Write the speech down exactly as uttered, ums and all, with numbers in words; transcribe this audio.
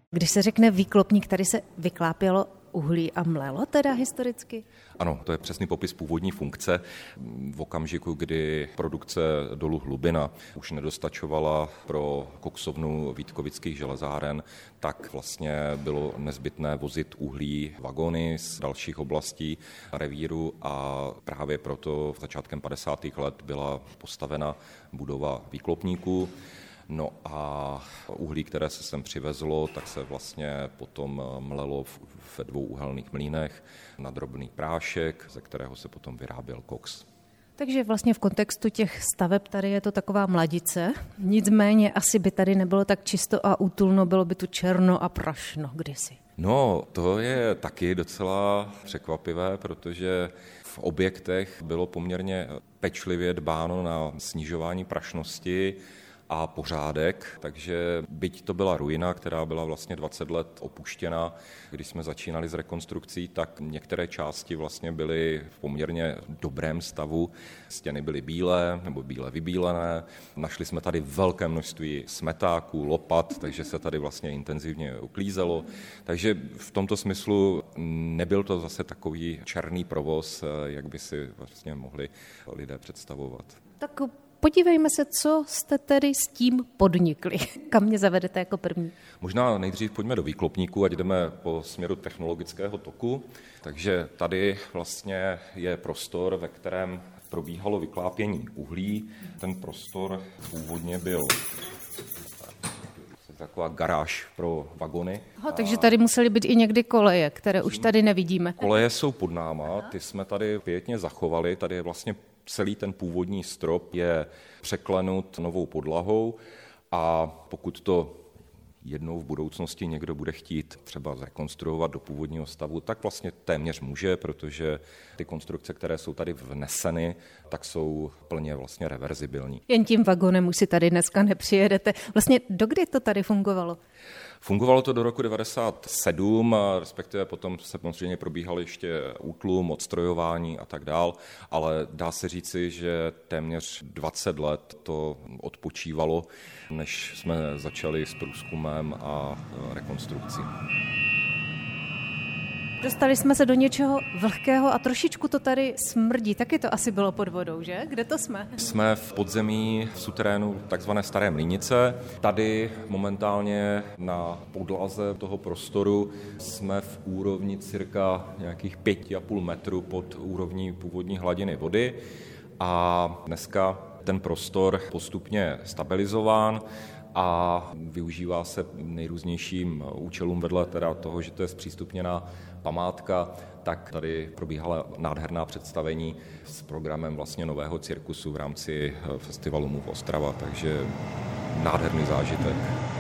Když se řekne výklopník, tady se vyklápělo uhlí a mlelo teda historicky? Ano, to je přesný popis původní funkce. V okamžiku, kdy produkce dolu Hlubina už nedostačovala pro koksovnu Vítkovických železáren, tak vlastně bylo nezbytné vozit uhlí vagony z dalších oblastí revíru a právě proto v začátkem padesátých let byla postavena budova výklopníků. No a uhlí, které se sem přivezlo, tak se vlastně potom mlelo ve dvou uhelných mlýnech na drobný prášek, ze kterého se potom vyráběl koks. Takže vlastně v kontextu těch staveb tady je to taková mladice, nicméně asi by tady nebylo tak čisto a útulno, bylo by tu černo a prašno kdysi. No, to je taky docela překvapivé, protože v objektech bylo poměrně pečlivě dbáno na snižování prašnosti a pořádek, takže byť to byla ruina, která byla vlastně dvacet let opuštěna, když jsme začínali s rekonstrukcí, tak některé části vlastně byly v poměrně dobrém stavu. Stěny byly bílé nebo bíle vybílené. Našli jsme tady velké množství smetáků, lopat, takže se tady vlastně intenzivně uklízelo. Takže v tomto smyslu nebyl to zase takový černý provoz, jak by si vlastně mohli lidé představovat. Tak podívejme se, co jste tedy s tím podnikli. Kam mě zavedete jako první? Možná nejdřív pojďme do výklopníku, ať jdeme po směru technologického toku. Takže tady vlastně je prostor, ve kterém probíhalo vyklápění uhlí. Ten prostor původně byl taková garáž pro vagony. Aha, takže tady musely být i někdy koleje, které už tady nevidíme. Koleje jsou pod náma, ty jsme tady pěkně zachovali. Tady je vlastně celý ten původní strop je překlenut novou podlahou a pokud to jednou v budoucnosti někdo bude chtít třeba zrekonstruovat do původního stavu, tak vlastně téměř může, protože ty konstrukce, které jsou tady vneseny, tak jsou plně vlastně reverzibilní. Jen tím vagonem už si tady dneska nepřijedete. Vlastně dokdy to tady fungovalo? Fungovalo to do roku devadesát sedm, respektive potom se samozřejmě probíhal ještě útlum, odstrojování a tak dál, ale dá se říci, že téměř dvacet let to odpočívalo, než jsme začali s průzkumem a rekonstrukcí. Dostali jsme se do něčeho vlhkého a trošičku to tady smrdí. Taky to asi bylo pod vodou, že? Kde to jsme? Jsme v podzemí, v suterénu takzvané Staré Mlýnice. Tady momentálně na podlaze toho prostoru jsme v úrovni cirka nějakých pět a půl metru pod úrovní původní hladiny vody a dneska ten prostor postupně stabilizován a využívá se nejrůznějším účelům vedle teda toho, že to je zpřístupněná památka, tak tady probíhala nádherná představení s programem vlastně nového cirkusu v rámci festivalu Move Ostrava, takže nádherný zážitek.